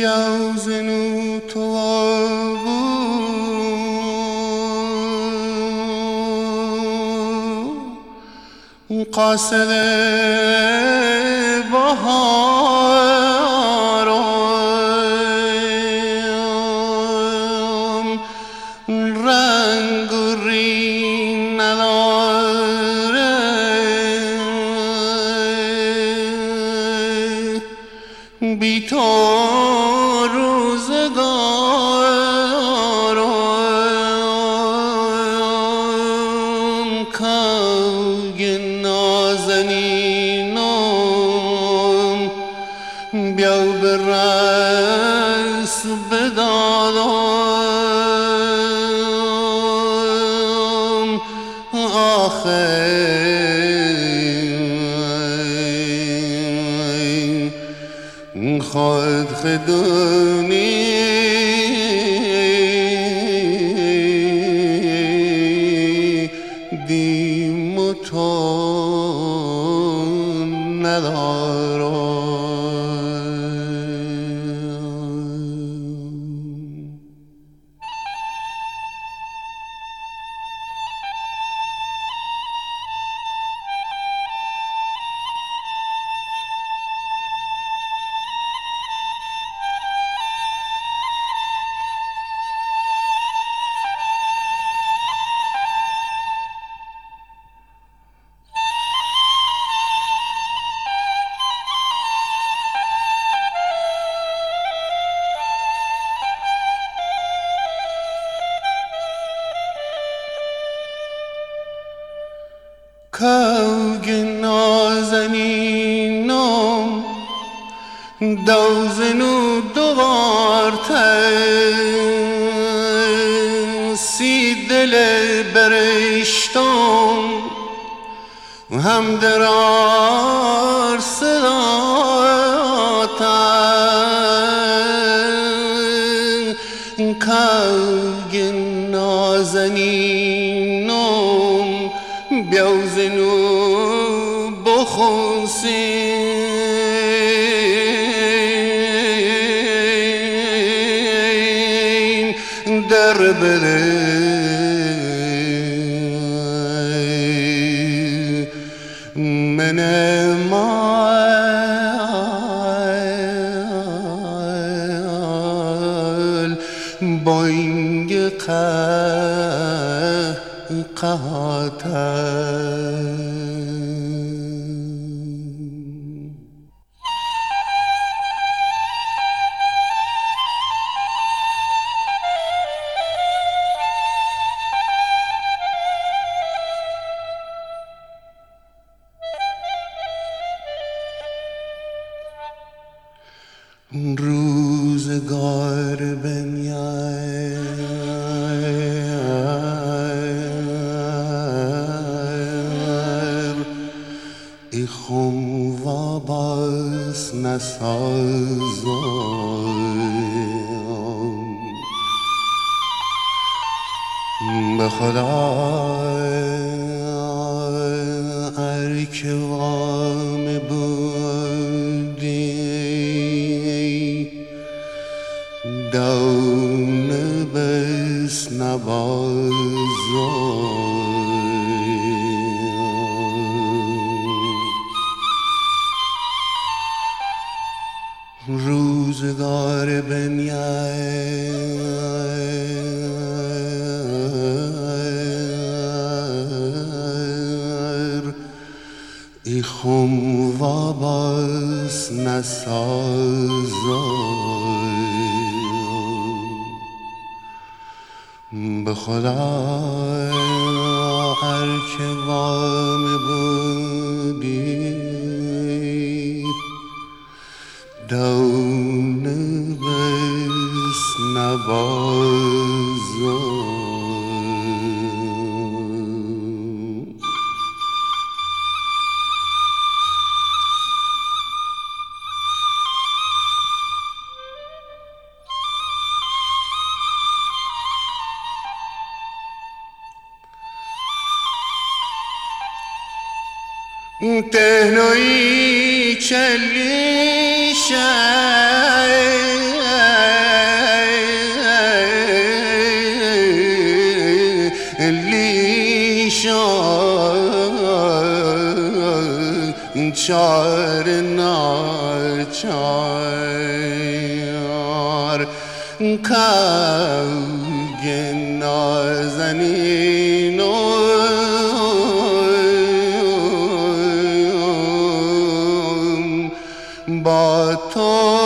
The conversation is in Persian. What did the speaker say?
بیازنو تو قاصد بهارم رنگ و ری نداره بی تو روزگارم کوگ نازنینم بیا برس بدادم آخه خود خدونی دیم و تو ندارم کوگ نازنینم دوزنو دوارته سی دل برشتم هم درار صداته کوگ نازنینم بیازنو بخونسین در بده من مال بانگ قهقهاته روزگار بنیر ای خم و باز نسازم به خدا ارکه وام بودی دون بس نبازم روزگار بنیر ای خم و باز نسازم به خدا هر که وام بودی دون بس نبازم تهنوی چلیشه لیشان چار ناچار کاوگ نازنین با تو